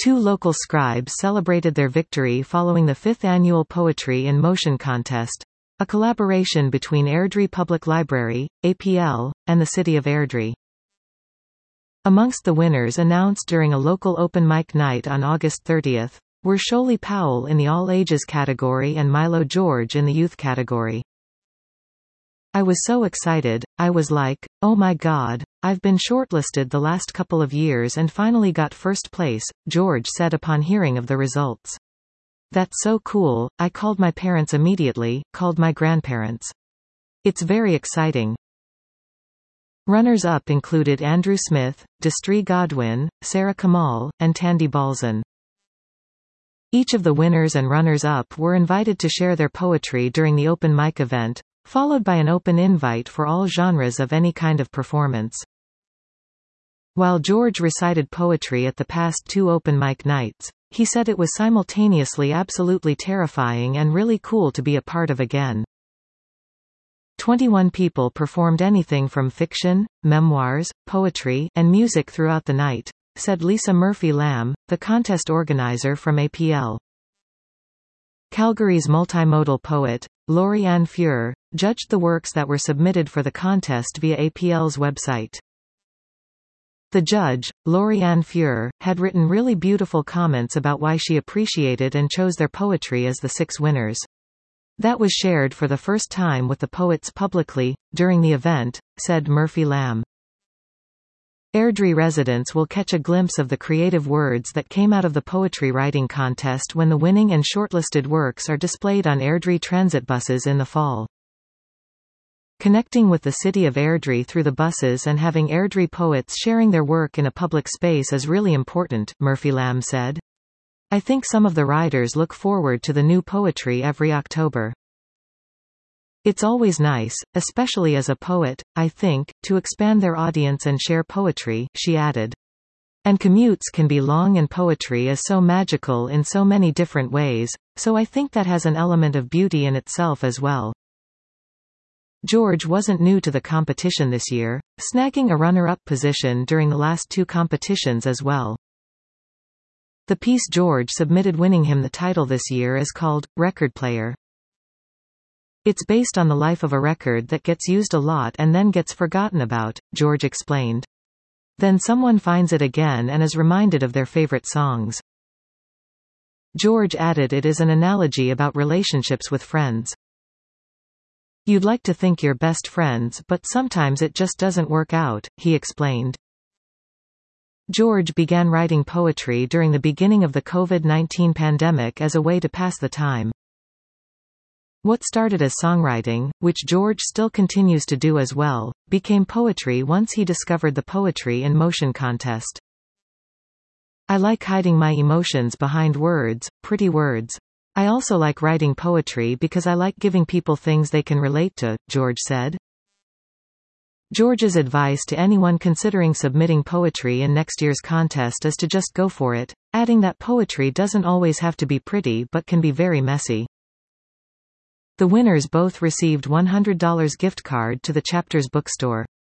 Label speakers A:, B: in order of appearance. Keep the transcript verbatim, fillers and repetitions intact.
A: Two local scribes celebrated their victory following the fifth annual Poetry in Motion contest, a collaboration between Airdrie Public Library, A P L, and the City of Airdrie. Amongst the winners announced during a local open mic night on August thirtieth, were Sholey Powell in the All Ages category and Milo George in the Youth category. "I was so excited, I was like, oh my god, I've been shortlisted the last couple of years and finally got first place," George said upon hearing of the results. "That's so cool, I called my parents immediately, called my grandparents. It's very exciting." Runners-up included Andrew Smith, Destry Godwin, Sarah Kamal, and Tandy Balzan. Each of the winners and runners-up were invited to share their poetry during the open mic event, followed by an open invite for all genres of any kind of performance. While George recited poetry at the past two open mic nights, he said it was simultaneously absolutely terrifying and really cool to be a part of again. twenty-one people performed anything from fiction, memoirs, poetry, and music throughout the night, said Lisa Murphy-Lamb, the contest organizer from A P L. Calgary's multimodal poet, Laurie Ann Fuhr, judged the works that were submitted for the contest via A P L's website. The judge, Laurie Ann Fuhr, had written really beautiful comments about why she appreciated and chose their poetry as the six winners. That was shared for the first time with the poets publicly, during the event, said Murphy-Lamb. Airdrie residents will catch a glimpse of the creative words that came out of the poetry writing contest when the winning and shortlisted works are displayed on Airdrie transit buses in the fall. Connecting with the city of Airdrie through the buses and having Airdrie poets sharing their work in a public space is really important, Murphy-Lamb said. "I think some of the riders look forward to the new poetry every October. It's always nice, especially as a poet, I think, to expand their audience and share poetry," she added. "And commutes can be long and poetry is so magical in so many different ways, so I think that has an element of beauty in itself as well." George wasn't new to the competition this year, snagging a runner-up position during the last two competitions as well. The piece George submitted winning him the title this year is called Record Player. It's based on the life of a record that gets used a lot and then gets forgotten about, George explained. Then someone finds it again and is reminded of their favorite songs. George added it is an analogy about relationships with friends. "You'd like to think you're best friends but sometimes it just doesn't work out," he explained. George began writing poetry during the beginning of the COVID nineteen pandemic as a way to pass the time. What started as songwriting, which George still continues to do as well, became poetry once he discovered the Poetry in Motion contest. "I like hiding my emotions behind words, pretty words. I also like writing poetry because I like giving people things they can relate to," George said. George's advice to anyone considering submitting poetry in next year's contest is to just go for it, adding that poetry doesn't always have to be pretty but can be very messy. The winners both received one hundred dollars gift card to the chapter's bookstore.